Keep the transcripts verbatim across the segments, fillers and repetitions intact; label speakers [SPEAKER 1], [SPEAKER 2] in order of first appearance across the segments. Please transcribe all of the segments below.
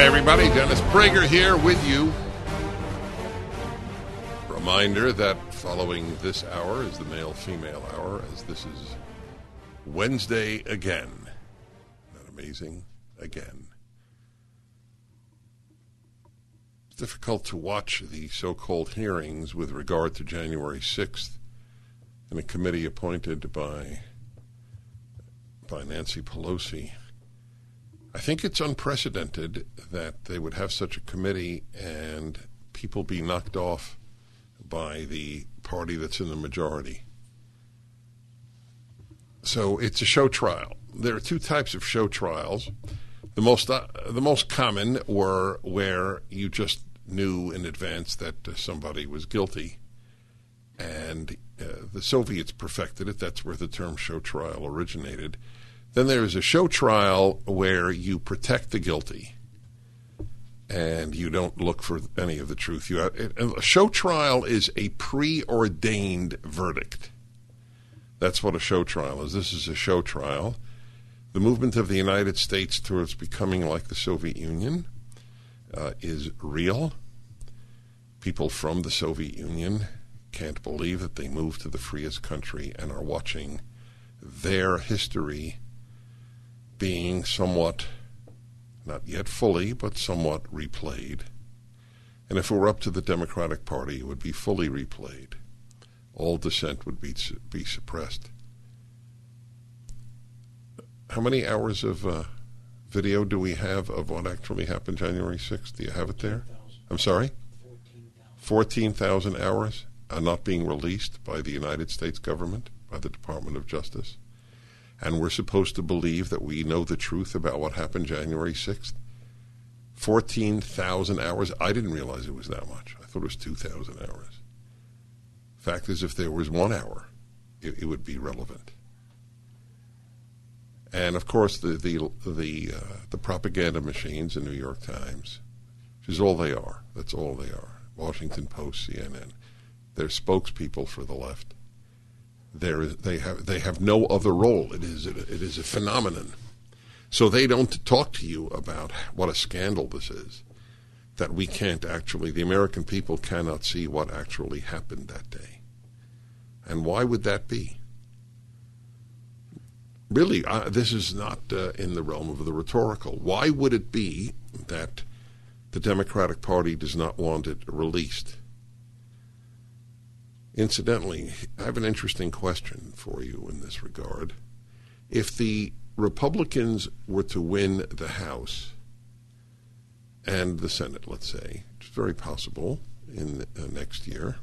[SPEAKER 1] Hi, everybody. Dennis Prager here with you. Reminder that following this hour is the male-female hour, as this is Wednesday again. Isn't that amazing? Again. It's difficult to watch the so-called hearings with regard to January sixth in a committee appointed by, by Nancy Pelosi. I think it's unprecedented that they would have such a committee and people be knocked off by the party that's in the majority. So it's a show trial. There are two types of show trials. The most uh, the most common were where you just knew in advance that uh, somebody was guilty, and uh, the Soviets perfected it. That's where the term show trial originated. Then there's a show trial where you protect the guilty and you don't look for any of the truth. You have, a show trial is a preordained verdict. That's what a show trial is. This is a show trial. The movement of the United States towards becoming like the Soviet Union uh, is real. People from the Soviet Union can't believe that they moved to the freest country and are watching their history being somewhat, not yet fully, but somewhat replayed. And if it were up to the Democratic Party, it would be fully replayed. All dissent would be be suppressed. How many hours of uh, video do we have of what actually happened January sixth? Do you have it there? I'm sorry? fourteen thousand hours are not being released by the United States government, by the Department of Justice. And we're supposed to believe that we know the truth about what happened January sixth? fourteen thousand hours? I didn't realize it was that much. I thought it was two thousand hours. Fact is, if there was one hour, it, it would be relevant. And, of course, the the the, uh, the propaganda machines, the New York Times, which is all they are. That's all they are. Washington Post, C N N. They're spokespeople for the left. There is, they have they have no other role. It is it, it is a phenomenon. So they don't talk to you about what a scandal this is, that we can't actually, the American people cannot see what actually happened that day. And why would that be? Really, uh, this is not uh, in the realm of the rhetorical. Why would it be that the Democratic Party does not want it released? Incidentally, I have an interesting question for you in this regard. If the Republicans were to win the House and the Senate, let's say, which is very possible in uh, next year,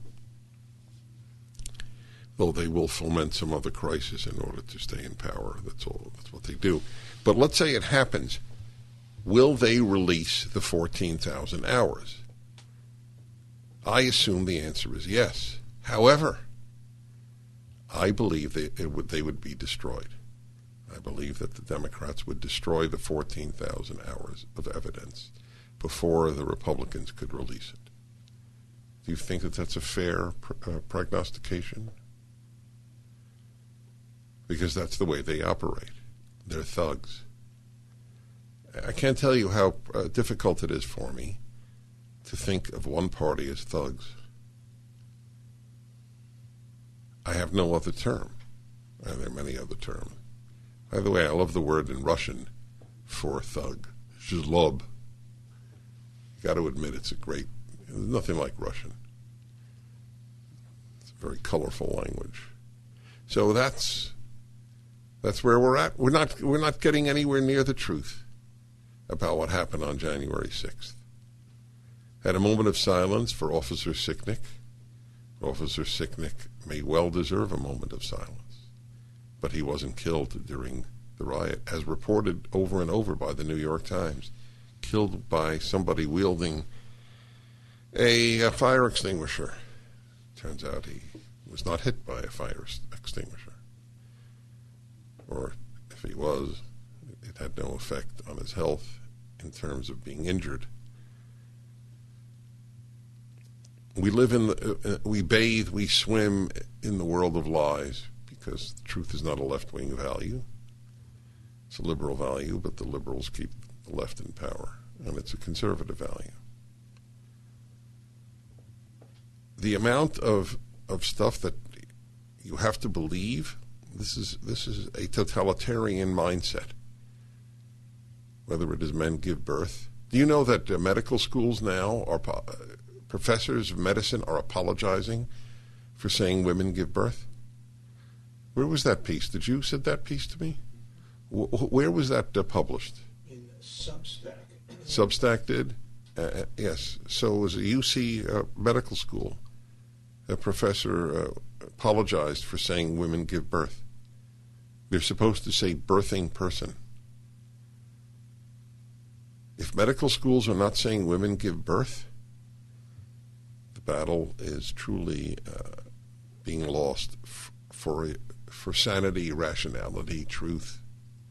[SPEAKER 1] though they will foment some other crisis in order to stay in power. That's all. That's what they do. But let's say it happens. Will they release the fourteen thousand hours? I assume the answer is yes. However, I believe they, it would, they would be destroyed. I believe that the Democrats would destroy the fourteen thousand hours of evidence before the Republicans could release it. Do you think that that's a fair pr- uh, prognostication? Because that's the way they operate. They're thugs. I can't tell you how uh, difficult it is for me to think of one party as thugs. I have no other term. Uh, there are many other terms. By the way, I love the word in Russian for thug, zlob. You got to admit it's a great, there's nothing like Russian. It's a very colorful language. So that's that's where we're at. We're not we're not getting anywhere near the truth about what happened on January sixth. Had a moment of silence for Officer Sicknick. Officer Sicknick may well deserve a moment of silence, but he wasn't killed during the riot, as reported over and over by the New York Times. Killed by somebody wielding a, a fire extinguisher. Turns out he was not hit by a fire extinguisher. Or if he was, it had no effect on his health in terms of being injured. We live in the, uh, we bathe, we swim in the world of lies, because the truth is not a left-wing value. It's a liberal value, but the liberals keep the left in power. and it's a conservative value. The amount of of stuff that you have to believe, this is this is a totalitarian mindset. Whether it is men give birth. Do you know that uh, medical schools now are uh, professors of medicine are apologizing for saying women give birth? Where was that piece? Did you send that piece to me? W- where was that uh, published?
[SPEAKER 2] In Substack.
[SPEAKER 1] Substack did? Uh, yes. So it was a U C uh, medical school. A professor uh, apologized for saying women give birth. They're supposed to say birthing person. If medical schools are not saying women give birth, the battle is truly uh, being lost f- for for sanity, rationality, truth.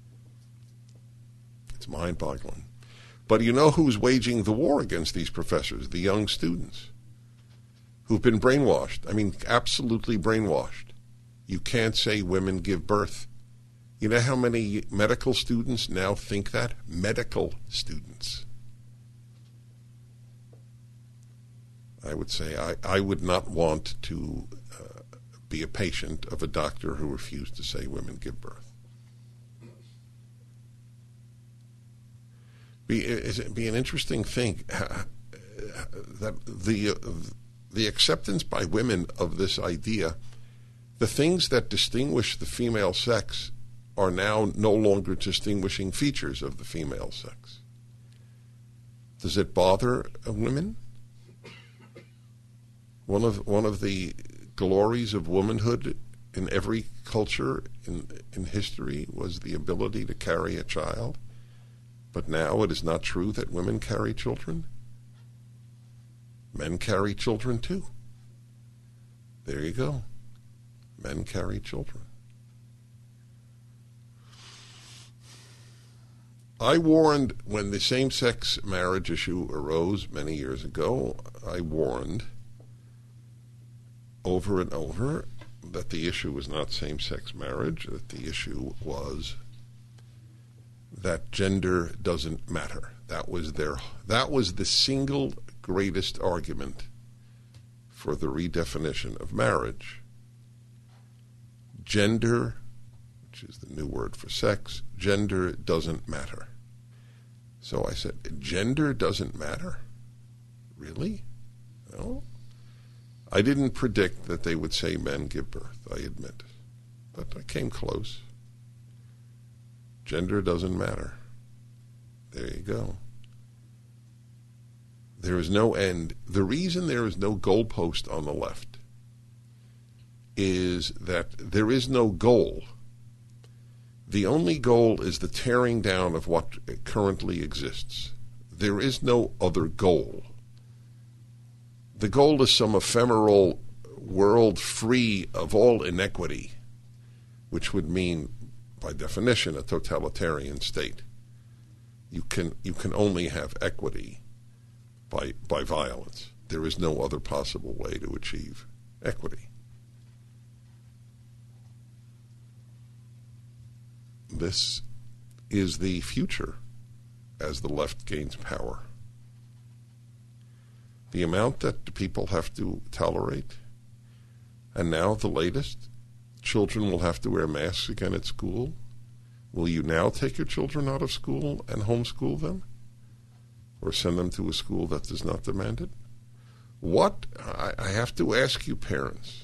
[SPEAKER 1] It's mind-boggling. But you know who's waging the war against these professors? The young students who've been brainwashed. I mean, absolutely brainwashed. You can't say women give birth. You know how many medical students now think that? Medical students. I would say I, I would not want to uh, be a patient of a doctor who refused to say women give birth. Be, it'd be an interesting thing uh, that the, uh, the acceptance by women of this idea, the things that distinguish the female sex are now no longer distinguishing features of the female sex. Does it bother women? One of one of the glories of womanhood in every culture in in history was the ability to carry a child. But now it is not true that women carry children. Men carry children too. There you go. Men carry children. I warned when the same-sex marriage issue arose many years ago, I warned over and over that the issue was not same-sex marriage, that the issue was that gender doesn't matter. That was their that was the single greatest argument for the redefinition of marriage. Gender, which is the new word for sex, gender doesn't matter. So I said, gender doesn't matter? Really? No. I didn't predict that they would say men give birth, I admit. But I came close. Gender doesn't matter. There you go. There is no end. The reason there is no goalpost on the left is that there is no goal. The only goal is the tearing down of what currently exists. There is no other goal. The goal is some ephemeral world free of all inequity, which would mean, by definition, a totalitarian state. You can you can only have equity by by violence. There is no other possible way to achieve equity. This is the future as the left gains power. The amount that people have to tolerate, and now the latest, children will have to wear masks again at school. Will you now take your children out of school and homeschool them? Or send them to a school that does not demand it? What, I, I have to ask you parents,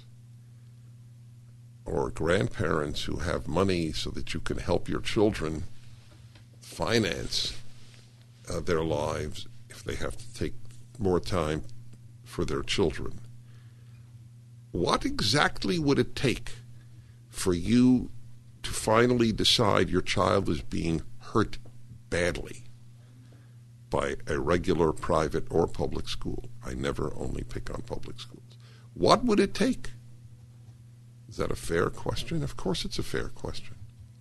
[SPEAKER 1] or grandparents who have money so that you can help your children finance uh, their lives if they have to take more time for their children. What exactly would it take for you to finally decide your child is being hurt badly by a regular private or public school? I never only pick on public schools. What would it take? Is that a fair question? Of course it's a fair question.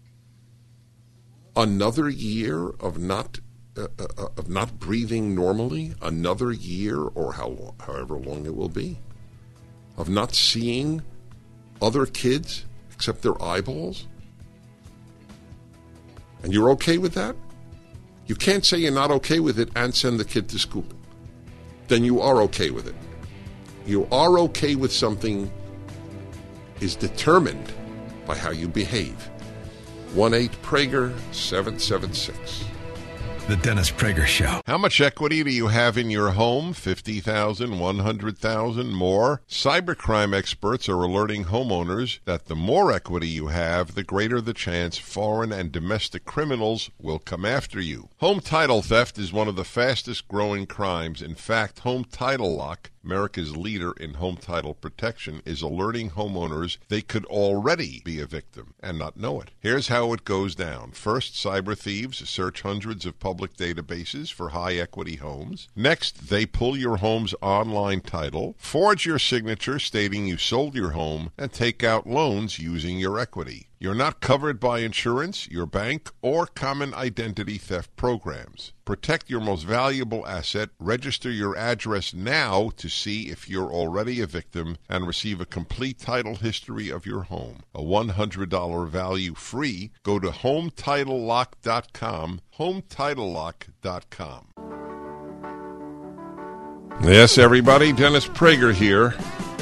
[SPEAKER 1] Another year of not uh, uh, of not breathing normally, another year or how long, however long it will be, of not seeing other kids except their eyeballs? And you're okay with that? You can't say you're not okay with it and send the kid to school. Then you are okay with it. You are okay with something is determined by how you behave. one eight Prager seven seven six.
[SPEAKER 2] The Dennis Prager Show.
[SPEAKER 1] How much equity do you have in your home? fifty thousand dollars, one hundred thousand dollars, more? Cybercrime experts are alerting homeowners that the more equity you have, the greater the chance foreign and domestic criminals will come after you. Home title theft is one of the fastest growing crimes. In fact, Home Title Lock, America's leader in home title protection, is alerting homeowners they could already be a victim and not know it. Here's how it goes down. First, cyber thieves search hundreds of public databases for high-equity homes. Next, they pull your home's online title, forge your signature stating you sold your home, and take out loans using your equity. You're not covered by insurance, your bank, or common identity theft programs. Protect your most valuable asset. Register your address now to see if you're already a victim and receive a complete title history of your home. A one hundred dollars value free. Go to home title lock dot com, home title lock dot com. Yes, everybody, Dennis Prager here.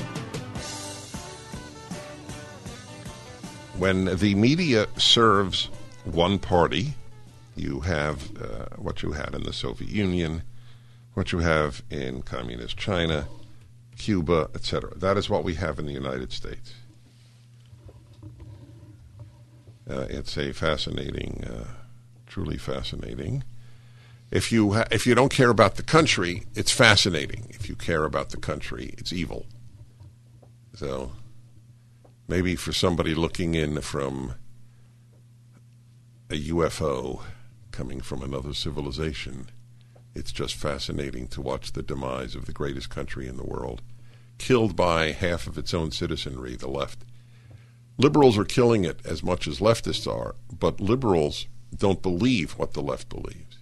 [SPEAKER 1] When the media serves one party, you have uh, what you had in the Soviet Union, what you have in communist China, Cuba, et cetera. That is what we have in the United States. Uh, it's a fascinating, uh, truly fascinating. If you ha- if you don't care about the country, it's fascinating. If you care about the country, it's evil. So maybe for somebody looking in from a U F O coming from another civilization, it's just fascinating to watch the demise of the greatest country in the world, killed by half of its own citizenry, the left. Liberals are killing it as much as leftists are, but liberals don't believe what the left believes.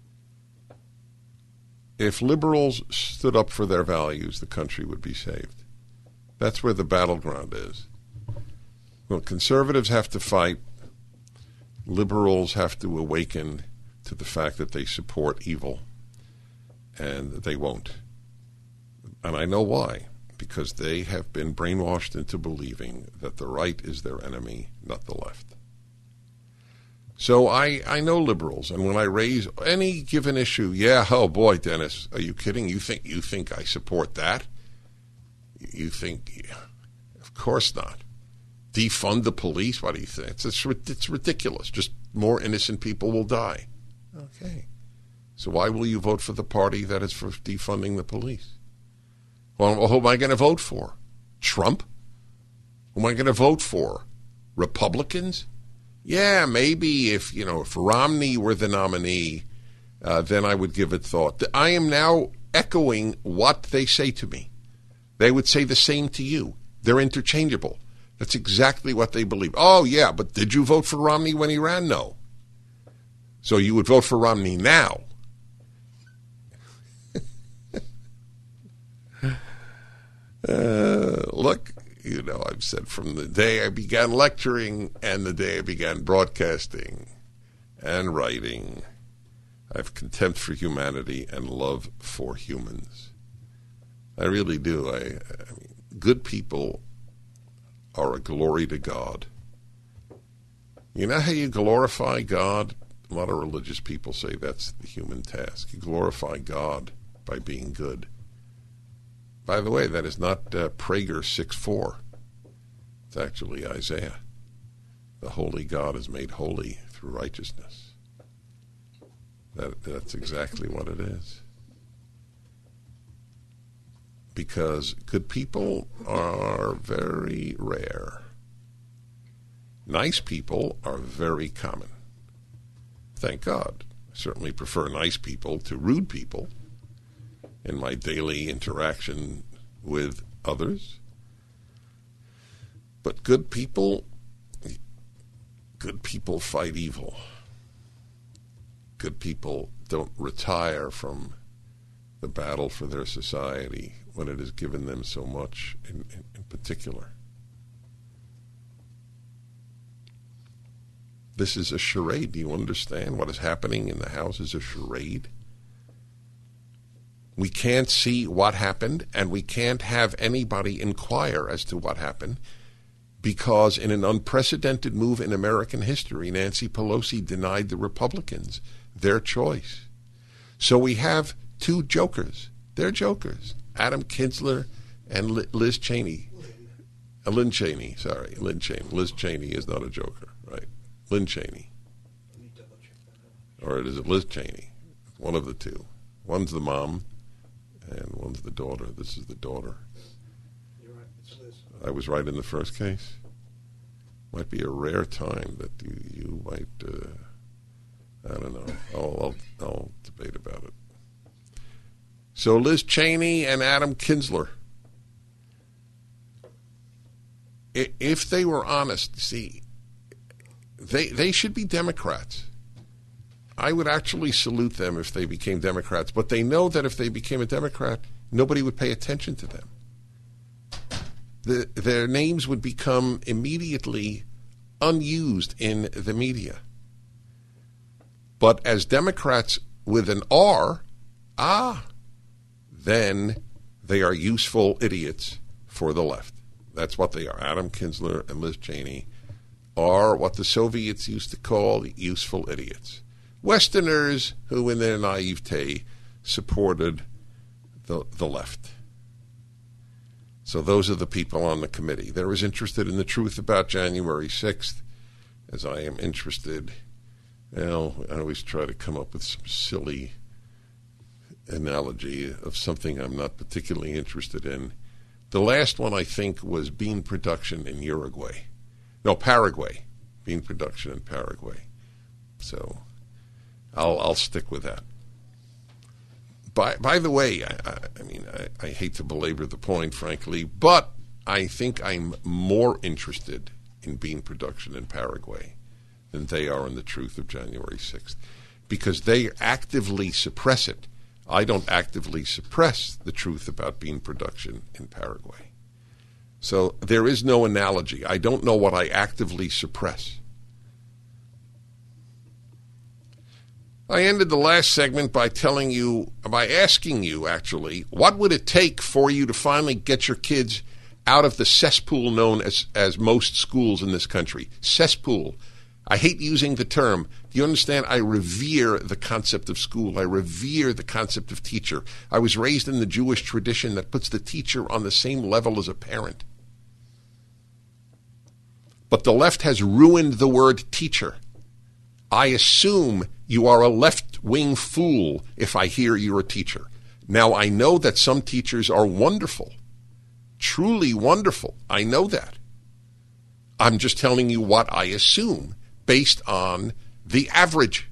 [SPEAKER 1] If liberals stood up for their values, the country would be saved. That's where the battleground is. Well, conservatives have to fight. Liberals have to awaken to the fact that they support evil, and they won't. And I know why. Because they have been brainwashed into believing that the right is their enemy, not the left. So I, I know liberals, and when I raise any given issue, yeah, oh boy, Dennis, are you kidding? You think you think I support that? You think, of course not. Defund the police? What do you think? It's, it's, it's ridiculous. Just more innocent people will die. Okay. So why will you vote for the party that is for defunding the police? Well, who am I going to vote for? Trump? Who am I going to vote for? Republicans? Yeah, maybe if, you know, if Romney were the nominee, uh, then I would give it thought. I am now echoing what they say to me. They would say the same to you. They're interchangeable. That's exactly what they believe. Oh, yeah, but did you vote for Romney when he ran? No. So you would vote for Romney now. Uh, look, you know, I've said from the day I began lecturing and the day I began broadcasting and writing, I have contempt for humanity and love for humans. I really do. I, I mean, good people are a glory to God. You know how you glorify God? A lot of religious people say that's the human task. You glorify God by being good. By the way, that is not uh, Prager six four. It's actually Isaiah. The holy God is made holy through righteousness. That, that's exactly what it is. Because good people are very rare. Nice people are very common. Thank God. I certainly prefer nice people to rude people in my daily interaction with others. But good people, good people fight evil. Good people don't retire from the battle for their society when it has given them so much in, in, in particular. This is a charade. Do you understand what is happening in the House is a charade? We can't see what happened, and we can't have anybody inquire as to what happened, because in an unprecedented move in American history, Nancy Pelosi denied the Republicans their choice. So we have two jokers. They're jokers. Adam Kinzinger and Liz Cheney. Uh, Lynn Cheney, sorry. Lynn Cheney. Liz Cheney is not a joker, right? Lynn Cheney. Or is it Liz Cheney? One of the two. One's the mom, and one's the daughter. This is the daughter.
[SPEAKER 3] You're right. It's Liz.
[SPEAKER 1] I was right in the first case. Might be a rare time that you, you might, uh, I don't know. I'll, I'll, I'll debate about it. So Liz Cheney and Adam Kinzinger, if they were honest, see, they they should be Democrats. I would actually salute them if they became Democrats, but they know that if they became a Democrat, nobody would pay attention to them. The, their names would become immediately unused in the media. But as Democrats with an R, ah, then they are useful idiots for the left. That's what they are. Adam Kinzinger and Liz Cheney are what the Soviets used to call useful idiots. Westerners who, in their naivete, supported the, the left. So those are the people on the committee. They're as interested in the truth about January sixth as I am interested. Well, I always try to come up with some silly analogy of something I'm not particularly interested in. The last one, I think, was bean production in Uruguay. No, Paraguay. Bean production in Paraguay. So I'll I'll stick with that. By by the way, I, I, I mean, I, I hate to belabor the point, frankly, but I think I'm more interested in bean production in Paraguay than they are in the truth of January sixth, because they actively suppress it. I don't actively suppress the truth about bean production in Paraguay. So there is no analogy. I don't know what I actively suppress. I ended the last segment by telling you, by asking you, actually, what would it take for you to finally get your kids out of the cesspool known as, as most schools in this country? Cesspool. I hate using the term. Do you understand? I revere the concept of school. I revere the concept of teacher. I was raised in the Jewish tradition that puts the teacher on the same level as a parent. But the left has ruined the word teacher. I assume you are a left-wing fool if I hear you're a teacher. Now, I know that some teachers are wonderful, truly wonderful. I know that. I'm just telling you what I assume based on the average.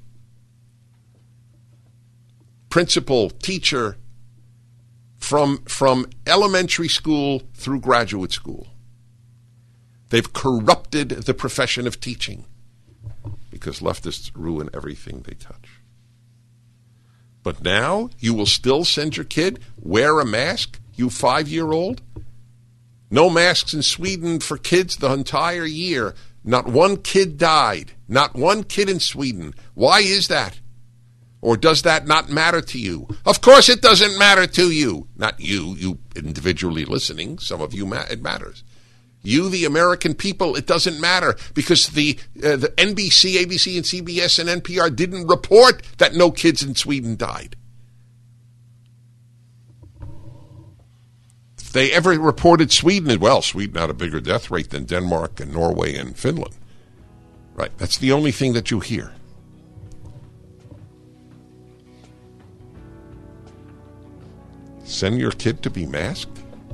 [SPEAKER 1] Principal, teacher, from, from elementary school through graduate school. They've corrupted the profession of teaching because leftists ruin everything they touch. But now you will still send your kid, wear a mask, you five-year-old? No masks in Sweden for kids the entire year. Not one kid died. Not one kid in Sweden. Why is that? Or does that not matter to you? Of course it doesn't matter to you. Not you, you individually listening. Some of you, it matters. You, the American people, it doesn't matter because the uh, the N B C, A B C, and C B S and N P R didn't report that no kids in Sweden died. If they ever reported Sweden, well, Sweden had a bigger death rate than Denmark and Norway and Finland. Right, that's the only thing that you hear. Send your kid to be masked?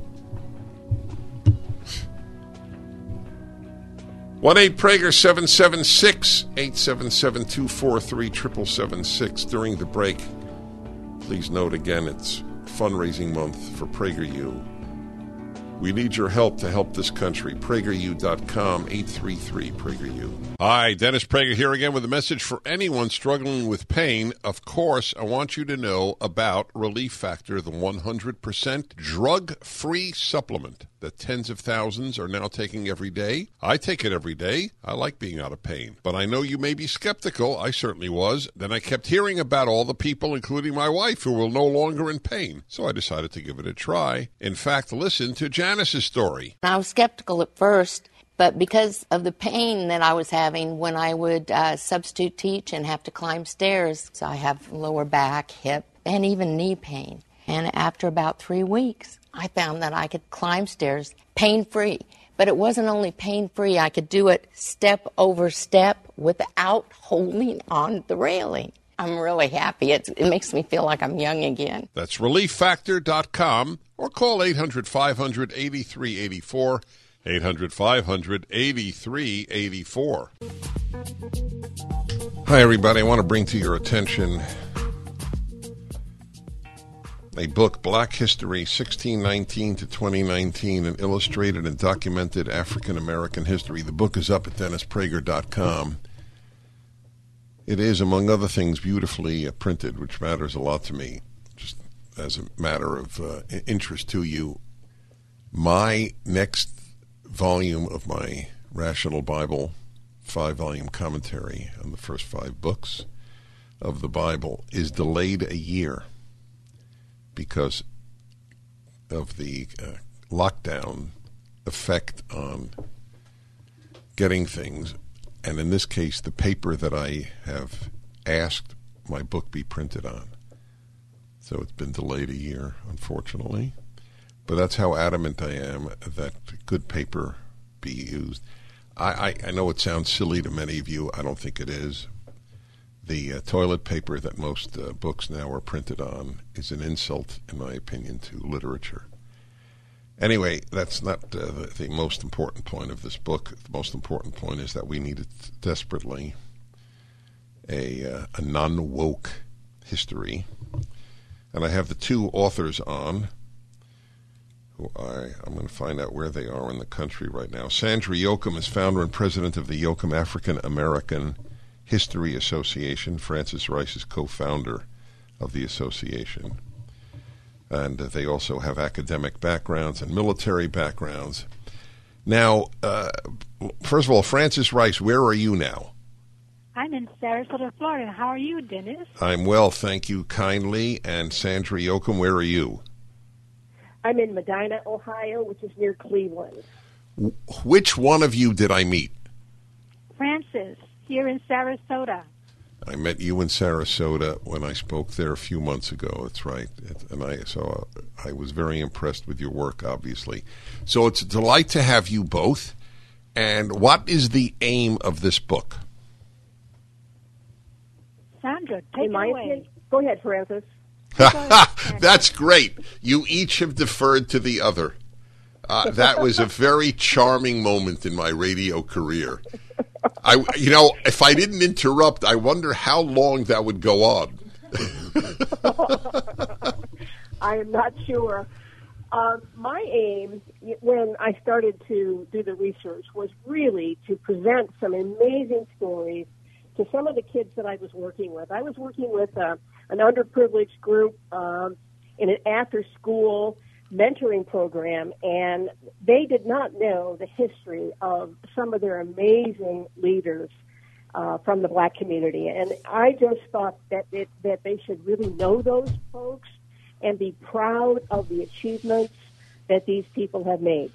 [SPEAKER 1] one eight Prager seven seven six, eight seven seven, two four three, seven seven seven six. During the break, please note again, it's fundraising month for PragerU. We need your help to help this country. Prager U dot com, eight three three, PragerU. Hi, Dennis Prager here again with a message for anyone struggling with pain. Of course, I want you to know about Relief Factor, the one hundred percent drug-free supplement that tens of thousands are now taking every day. I take it every day. I like being out of pain. But I know you may be skeptical. I certainly was. Then I kept hearing about all the people, including my wife, who were no longer in pain. So I decided to give it a try. In fact, listen to Janice's story.
[SPEAKER 4] I was skeptical at first, but because of the pain that I was having when I would uh, substitute teach and have to climb stairs, so I have lower back, hip, and even knee pain. And after about three weeks, I found that I could climb stairs pain-free. But it wasn't only pain-free, I could do it step over step without holding on the railing. I'm really happy. It's, it makes me feel like I'm young again.
[SPEAKER 1] That's relief factor dot com or call eight hundred, five hundred, eighty-three eighty-four, eight hundred, five hundred, eighty-three eighty-four. Hi, everybody. I want to bring to your attention a book, Black History, sixteen nineteen to twenty nineteen, an illustrated and documented African-American history. The book is up at dennis prager dot com. It is, among other things, beautifully uh, printed, which matters a lot to me, just as a matter of uh, interest to you. My next volume of my Rational Bible five-volume commentary on the first five books of the Bible is delayed a year because of the uh, lockdown effect on getting things. And in this case, the paper that I have asked my book be printed on. So it's been delayed a year, unfortunately. But that's how adamant I am that good paper be used. I, I, I know it sounds silly to many of you. I don't think it is. The uh, toilet paper that most uh, books now are printed on is an insult, in my opinion, to literature. Anyway, that's not uh, the, the most important point of this book. The most important point is that we needed desperately a, uh, a non-woke history. And I have the two authors on, who I, I'm going to find out where they are in the country right now. Sandra Yoakum is founder and president of the Yoakum African American History Association. Francis Rice is co-founder of the association. And uh, they also have academic backgrounds and military backgrounds. Now, uh, first of all, Francis Rice, where are you now?
[SPEAKER 5] I'm in Sarasota, Florida. How are you, Dennis?
[SPEAKER 1] I'm well, thank you kindly. And Sandra Yoakum, where are you?
[SPEAKER 6] I'm in Medina, Ohio, which is near Cleveland.
[SPEAKER 1] W- which one of you did I meet?
[SPEAKER 5] Francis, here in Sarasota.
[SPEAKER 1] I met you in Sarasota when I spoke there a few months ago. That's right. It, and I so uh, I was very impressed with your work, obviously. So it's a delight to have you both. And what is the aim of this book?
[SPEAKER 5] Sandra, take
[SPEAKER 6] in
[SPEAKER 5] it
[SPEAKER 6] my
[SPEAKER 5] away.
[SPEAKER 6] opinion, go ahead, Francis.
[SPEAKER 1] That's great. You each have deferred to the other. Uh, that was a very charming moment in my radio career. I, you know, if I didn't interrupt, I wonder how long that would go on.
[SPEAKER 6] I am not sure. Uh, my aim, when I started to do the research, was really to present some amazing stories to some of the kids that I was working with. I was working with uh, an underprivileged group um, in an after-school mentoring program, and they did not know the history of some of their amazing leaders uh, from the black community. And I just thought that it, that they should really know those folks and be proud of the achievements that these people have made.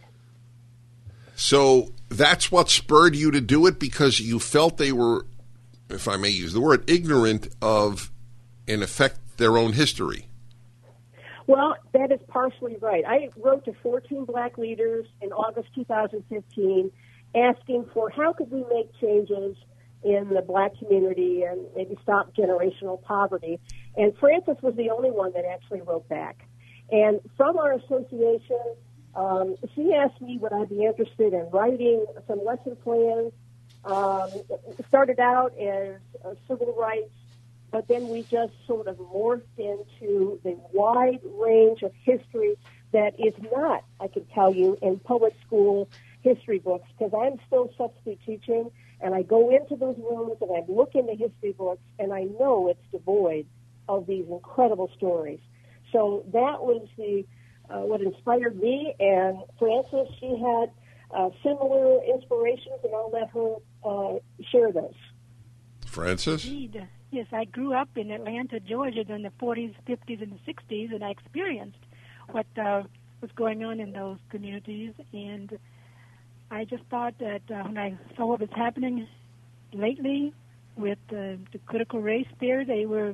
[SPEAKER 1] So that's what spurred you to do it, because you felt they were, if I may use the word, ignorant of, in effect, their own history.
[SPEAKER 6] Well, that is partially right. I wrote to fourteen black leaders in August two thousand fifteen asking for how could we make changes in the black community and maybe stop generational poverty. And Francis was the only one that actually wrote back. And from our association, um, she asked me would I be interested in writing some lesson plans. Um, it started out as uh, civil rights but then we just sort of morphed into the wide range of history that is not, I can tell you, in public school history books, because I'm still substitute teaching, and I go into those rooms and I look into history books, and I know it's devoid of these incredible stories. So that was the uh, what inspired me, and Frances, she had uh, similar inspirations, and I'll let her uh, share those.
[SPEAKER 1] Frances?
[SPEAKER 5] Indeed. Yes, I grew up in Atlanta, Georgia during the forties, fifties, and the sixties, and I experienced what uh, was going on in those communities, and I just thought that uh, when I saw what was happening lately with uh, the critical race theory, they were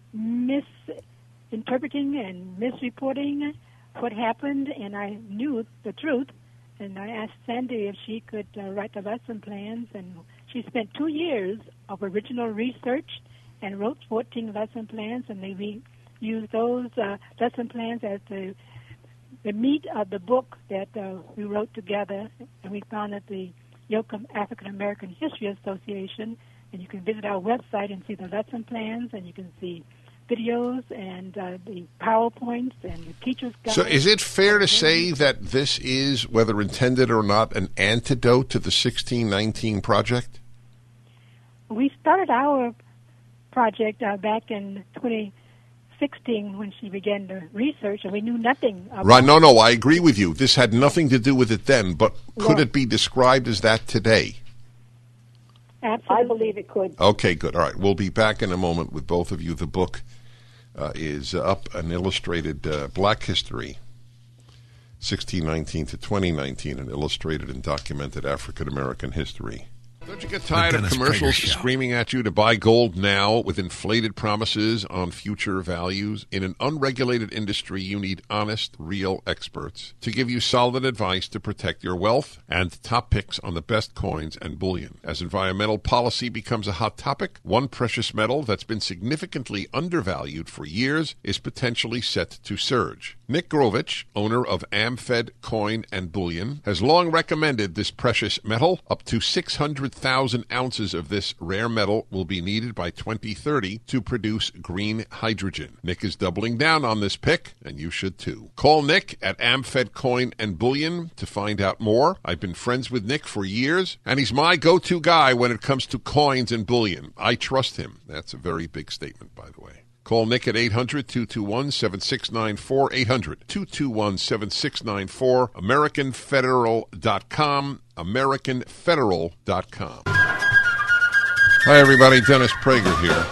[SPEAKER 5] misinterpreting and misreporting what happened, and I knew the truth, and I asked Sandy if she could uh, write the lesson plans, and she spent two years of original research and wrote fourteen lesson plans, and they re- used those uh, lesson plans as the the meat of the book that uh, we wrote together, and we found that the Yoakum African American History Association, and you can visit our website and see the lesson plans, and you can see videos and uh, the PowerPoints and the teacher's guide.
[SPEAKER 1] So is it fair to say that this is, whether intended or not, an antidote to the sixteen nineteen project?
[SPEAKER 5] We started our project uh, back in twenty sixteen when she began the research, and we knew nothing about
[SPEAKER 1] Right, no, no, I agree with you. This had nothing to do with it then, but could
[SPEAKER 6] No.
[SPEAKER 1] it be described as that today?
[SPEAKER 5] Absolutely.
[SPEAKER 6] I believe it could.
[SPEAKER 1] Okay, good. All right, we'll be back in a moment with both of you. The book uh, is up, an illustrated uh, Black History, sixteen nineteen to twenty nineteen, an illustrated and documented African American history. Don't you get tired of
[SPEAKER 2] Dennis
[SPEAKER 1] commercials
[SPEAKER 2] Prager Show.
[SPEAKER 1] screaming at you to buy gold now with inflated promises on future values? In an unregulated industry, you need honest, real experts to give you solid advice to protect your wealth and top picks on the best coins and bullion. As environmental policy becomes a hot topic, one precious metal that's been significantly undervalued for years is potentially set to surge. Nick Grovich, owner of AmFed Coin and Bullion, has long recommended this precious metal. Up to six hundred thousand ounces of this rare metal will be needed by twenty thirty to produce green hydrogen. Nick is doubling down on this pick, and you should too. Call Nick at AmFed Coin and Bullion to find out more. I've been friends with Nick for years, and he's my go-to guy when it comes to coins and bullion. I trust him. That's a very big statement, by the way. Call Nick at eight hundred, two two one, seven six nine four, eight hundred, two two one, seven six nine four, American Federal dot com, American Federal dot com. Hi, everybody. Dennis Prager here.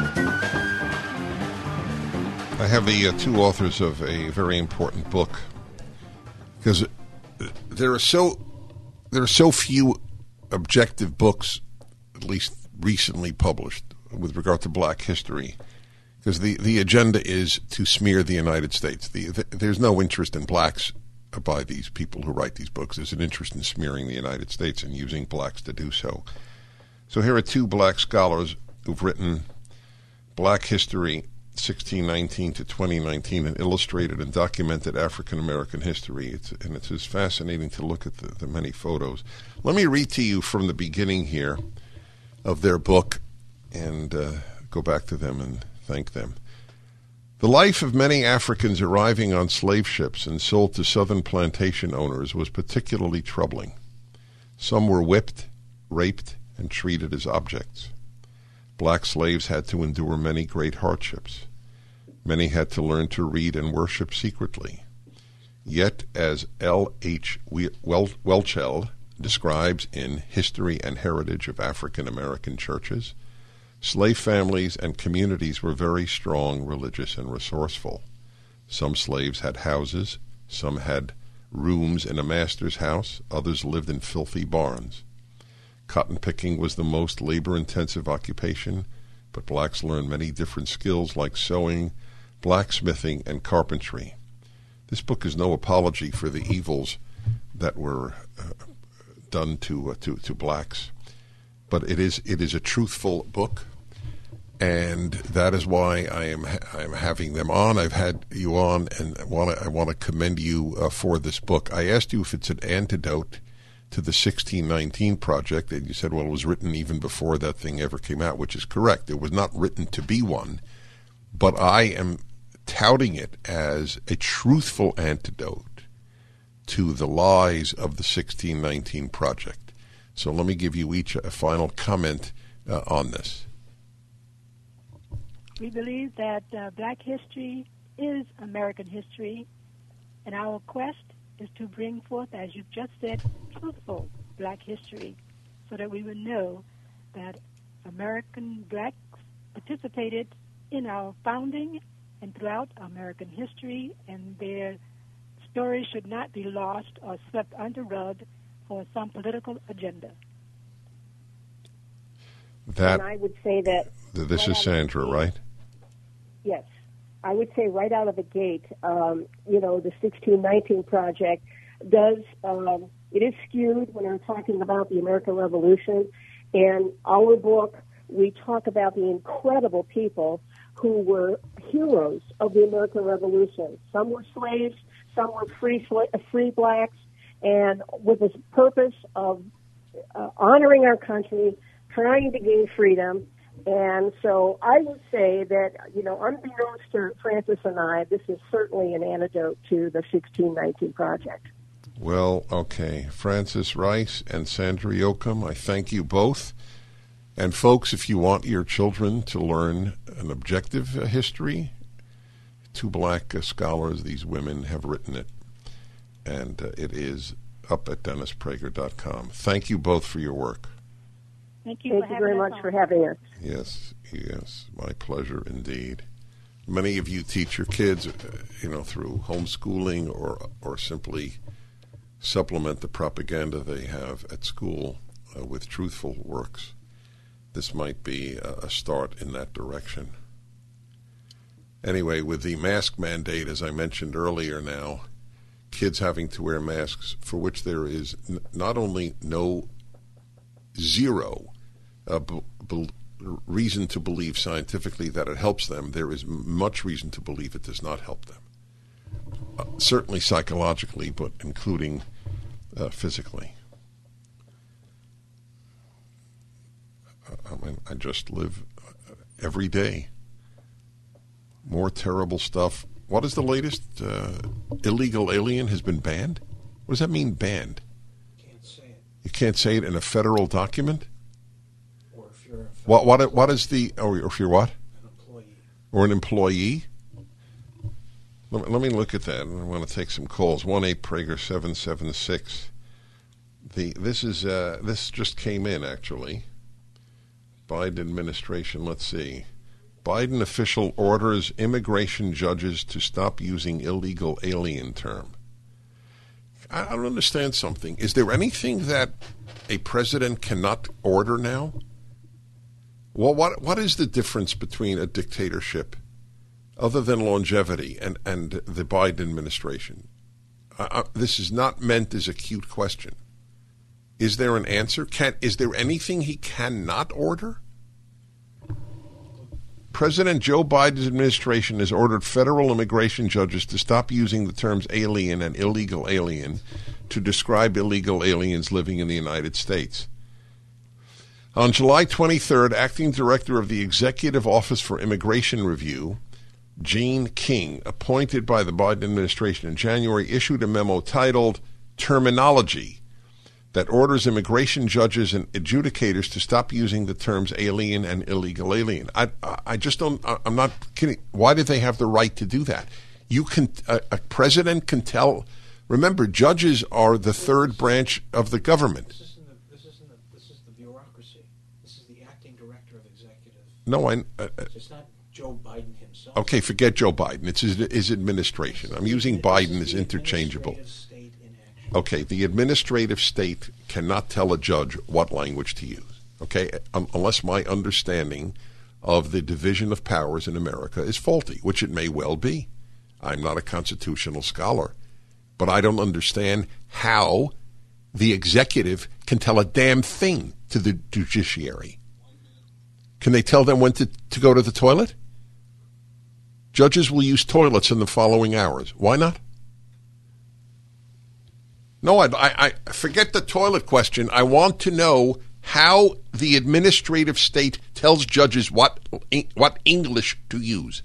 [SPEAKER 1] I have the uh, two authors of a very important book, because there are so there are so few objective books, at least recently published, with regard to black history. Because the, the agenda is to smear the United States. The, the, there's no interest in blacks by these people who write these books. There's an interest in smearing the United States and using blacks to do so. So here are two black scholars who've written Black History, sixteen nineteen to twenty nineteen, an illustrated and documented African American history. It's, and it's just fascinating to look at the, the many photos. Let me read to you from the beginning here of their book and uh, go back to them and thank them. The life of many Africans arriving on slave ships and sold to southern plantation owners was particularly troubling. Some were whipped, raped, and treated as objects. Black slaves had to endure many great hardships. Many had to learn to read and worship secretly. Yet, as L H Welchel describes in History and Heritage of African American Churches, slave families and communities were very strong, religious, and resourceful. Some slaves had houses, some had rooms in a master's house, others lived in filthy barns. Cotton picking was the most labor-intensive occupation, but blacks learned many different skills like sewing, blacksmithing, and carpentry. This book is no apology for the evils that were uh, done to, uh, to to blacks. But it is it is a truthful book, and that is why I am I am having them on. I've had you on, and I want to I want to commend you uh, for this book. I asked you if it's an antidote to the sixteen nineteen Project, and you said, well, it was written even before that thing ever came out, which is correct. It was not written to be one, but I am touting it as a truthful antidote to the lies of the sixteen nineteen Project. So let me give you each a final comment uh, on this.
[SPEAKER 5] We believe that uh, black history is American history, and our quest is to bring forth, as you've just said, truthful black history, so that we would know that American blacks participated in our founding and throughout American history, and their stories should not be lost or swept under the rug for some political agenda.
[SPEAKER 1] That,
[SPEAKER 6] and I would say that...
[SPEAKER 1] This
[SPEAKER 6] right
[SPEAKER 1] is Sandra,
[SPEAKER 6] gate,
[SPEAKER 1] right?
[SPEAKER 6] Yes. I would say right out of the gate, um, you know, the sixteen nineteen Project does, um, it is skewed when we're talking about the American Revolution. And our book, we talk about the incredible people who were heroes of the American Revolution. Some were slaves, some were free sla- free blacks, and with the purpose of uh, honoring our country, trying to gain freedom. And so I would say that, you know, unbeknownst to Francis and I, this is certainly an antidote to the sixteen nineteen Project.
[SPEAKER 1] Well, okay. Francis Rice and Sandra Yoakum, I thank you both. And folks, if you want your children to learn an objective uh, history, two black uh, scholars, these women, have written it. And uh, it is up at dennis prager dot com. Thank you both for your work.
[SPEAKER 5] Thank you,
[SPEAKER 6] Thank
[SPEAKER 5] for
[SPEAKER 6] you
[SPEAKER 5] having
[SPEAKER 6] very
[SPEAKER 5] us
[SPEAKER 6] much
[SPEAKER 5] on.
[SPEAKER 6] for having us.
[SPEAKER 1] Yes, yes, my pleasure indeed. Many of you teach your kids, uh, you know, through homeschooling or or simply supplement the propaganda they have at school uh, with truthful works. This might be a, a start in that direction. Anyway, with the mask mandate, as I mentioned earlier now, kids having to wear masks, for which there is n- not only no zero uh, b- b- reason to believe scientifically that it helps them, there is m- much reason to believe it does not help them. Uh, certainly psychologically, but including uh, physically. I mean, I just live every day. More terrible stuff. What is the latest? Uh, illegal alien has been banned? What does that mean, banned?
[SPEAKER 3] Can't say it.
[SPEAKER 1] You can't say it in a federal document?
[SPEAKER 3] Or if you're a
[SPEAKER 1] What, what, what is the, or if you're what?
[SPEAKER 3] an employee.
[SPEAKER 1] Or an employee? Let me, let me look at that. I want to take some calls. one eight Prager seven seven six. The, this is, uh, this just came in, actually. Biden administration, let's see. Biden official orders immigration judges to stop using illegal alien term. I don't understand something. Is there anything that a president cannot order now? Well, what what is the difference between a dictatorship, other than longevity, and, and the Biden administration? I, I, this is not meant as a cute question. Is there an answer? Can is there anything he cannot order? President Joe Biden's administration has ordered federal immigration judges to stop using the terms alien and illegal alien to describe illegal aliens living in the United States. On July twenty-third, Acting Director of the Executive Office for Immigration Review, Gene King, appointed by the Biden administration in January, issued a memo titled Terminology that orders immigration judges and adjudicators to stop using the terms alien and illegal alien. I, I just don't, I'm not kidding. Why do they have the right to do that? You can, a, a president can tell, remember, judges are the third branch of the government.
[SPEAKER 3] This isn't the, this isn't the, this is the bureaucracy. This is the acting director of executive.
[SPEAKER 1] No, I, uh,
[SPEAKER 3] It's not Joe Biden himself.
[SPEAKER 1] okay, forget Joe Biden. It's his, his administration. I'm using Biden as interchangeable.
[SPEAKER 3] State in action.
[SPEAKER 1] Okay, the administrative state cannot tell a judge what language to use, okay, um, unless my understanding of the division of powers in America is faulty, which it may well be. I'm not a constitutional scholar, but I don't understand how the executive can tell a damn thing to the judiciary. Can they tell them when to, to go to the toilet? Judges will use toilets in the following hours. Why not? No, I, I, I forget the toilet question. I want to know how the administrative state tells judges what what English to use.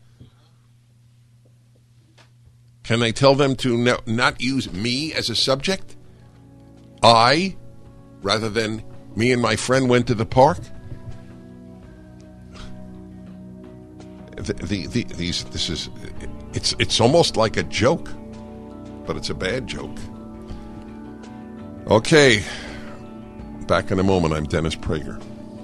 [SPEAKER 1] Can they tell them to no, not use me as a subject? I, rather than me and my friend went to the park? The, the, the, these, this is, it's, it's almost like a joke, but it's a bad joke. Okay, back in a moment. I'm Dennis Prager.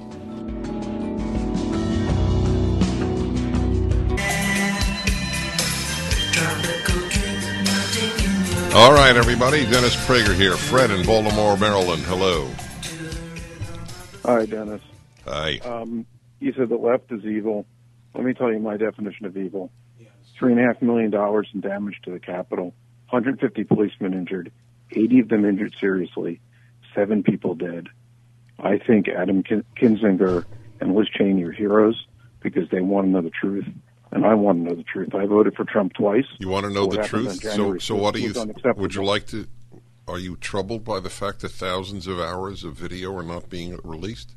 [SPEAKER 1] All right, everybody. Dennis Prager here. Fred in Baltimore, Maryland. Hello.
[SPEAKER 7] Hi, Dennis.
[SPEAKER 1] Hi.
[SPEAKER 7] Um, you said the left is evil. Let me tell you my definition of evil. Three and a half million dollars in damage to the Capitol, one hundred fifty policemen injured, eighty of them injured seriously, seven people dead. I think Adam Kin- Kinzinger and Liz Cheney are heroes because they want to know the truth, and I want to know the truth. I voted for Trump twice.
[SPEAKER 1] You want to know
[SPEAKER 7] What
[SPEAKER 1] the
[SPEAKER 7] happened
[SPEAKER 1] truth?
[SPEAKER 7] on
[SPEAKER 1] So,
[SPEAKER 7] January
[SPEAKER 1] so what do you?
[SPEAKER 7] was unacceptable.
[SPEAKER 1] Would you like to? Are you troubled by the fact that thousands of hours of video are not being released?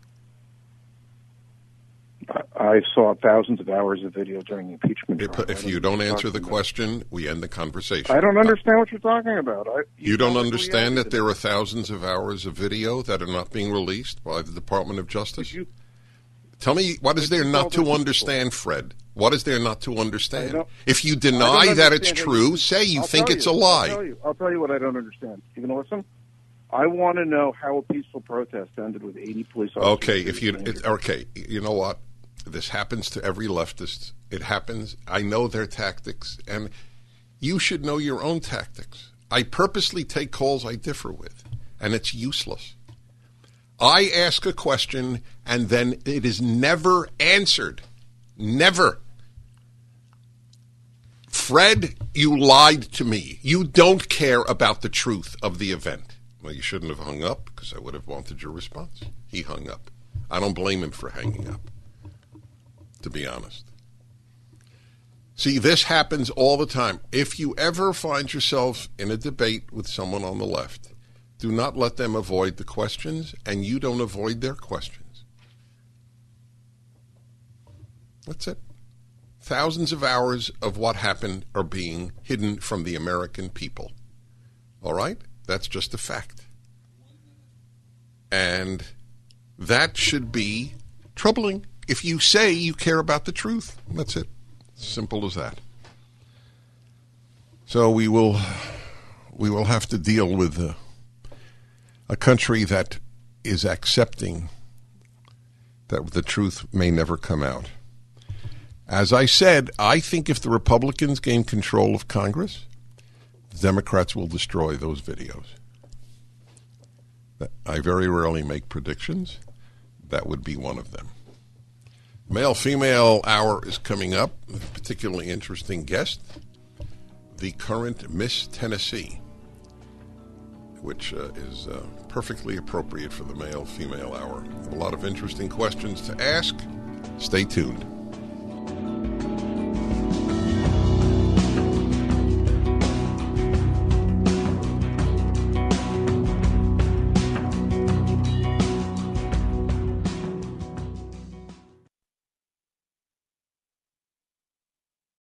[SPEAKER 7] I, I saw thousands of hours of video during the impeachment
[SPEAKER 1] If,
[SPEAKER 7] trial.
[SPEAKER 1] if
[SPEAKER 7] I
[SPEAKER 1] you
[SPEAKER 7] know
[SPEAKER 1] don't
[SPEAKER 7] what you're
[SPEAKER 1] answer the
[SPEAKER 7] talking
[SPEAKER 1] question, we end the conversation.
[SPEAKER 7] about. I don't understand what you're talking about. I,
[SPEAKER 1] You don't
[SPEAKER 7] sound like a
[SPEAKER 1] understand
[SPEAKER 7] reality
[SPEAKER 1] that there are thousands of hours of video that are not being released by the Department of Justice?
[SPEAKER 7] You-
[SPEAKER 1] Tell me, what is
[SPEAKER 7] But
[SPEAKER 1] there
[SPEAKER 7] you
[SPEAKER 1] not
[SPEAKER 7] tell
[SPEAKER 1] to
[SPEAKER 7] those people.
[SPEAKER 1] understand, Fred? What is there not to
[SPEAKER 7] I
[SPEAKER 1] understand?
[SPEAKER 7] don't-
[SPEAKER 1] If you
[SPEAKER 7] I
[SPEAKER 1] deny
[SPEAKER 7] don't
[SPEAKER 1] that it's
[SPEAKER 7] understand how
[SPEAKER 1] true,
[SPEAKER 7] you-
[SPEAKER 1] say you
[SPEAKER 7] I'll
[SPEAKER 1] think
[SPEAKER 7] tell
[SPEAKER 1] it's
[SPEAKER 7] you.
[SPEAKER 1] a lie.
[SPEAKER 7] I'll tell you. I'll tell you what I don't understand. You gonna listen? I want to know how a peaceful protest ended with eighty police officers.
[SPEAKER 1] Okay, if you
[SPEAKER 7] injured.
[SPEAKER 1] it, okay, you know what? This happens to every leftist. It happens. I know their tactics, and you should know your own tactics. I purposely take calls I differ with, and it's useless. I ask a question, and then it is never answered. Never. Fred, you lied to me. You don't care about the truth of the event. Well, you shouldn't have hung up, because I would have wanted your response. He hung up. I don't blame him for hanging up, to be honest. See, this happens all the time. If you ever find yourself in a debate with someone on the left, do not let them avoid the questions, and you don't avoid their questions. That's it. Thousands of hours of what happened are being hidden from the American people. All right? That's just a fact. And that should be troubling. If you say you care about the truth, that's it. Simple as that. So we will we will have to deal with uh, a country that is accepting that the truth may never come out. As I said, I think if the Republicans gain control of Congress, the Democrats will destroy those videos. I very rarely make predictions. That would be one of them. Male-female hour is coming up with a particularly interesting guest, the current Miss Tennessee, which uh, is uh, perfectly appropriate for the male-female hour. A lot of interesting questions to ask. Stay tuned.